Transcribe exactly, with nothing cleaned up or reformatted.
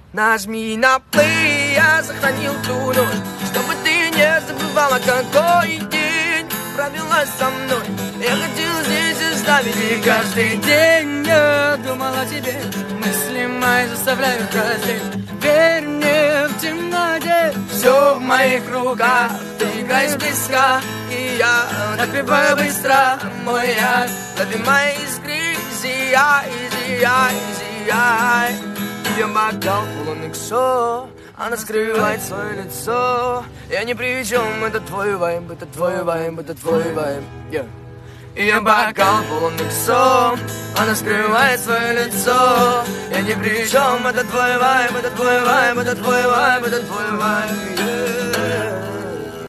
Нажми на плей, я сохранил ту ночь, чтобы ты не забывала, какой день провела со мной. Я хотел здесь оставить, и каждый день я думал о тебе. Мысли мои заставляют раздеть. Верь мне в темноте, все в моих руках. Ты играешь в песка, и я напеваю быстро мой яд. Лови мои искры, зияй, зияй, зияй. Ее бокал полон иксо, она скрывает свое лицо. Я ни при чем, это твой вайб, это твой вайб, это твой вайб, yeah. Ее бокал полон иксо, она скрывает свое лицо. Я ни при чем, это твой вайб, это твой вайб, это твой вайб, это твой вайб, yeah.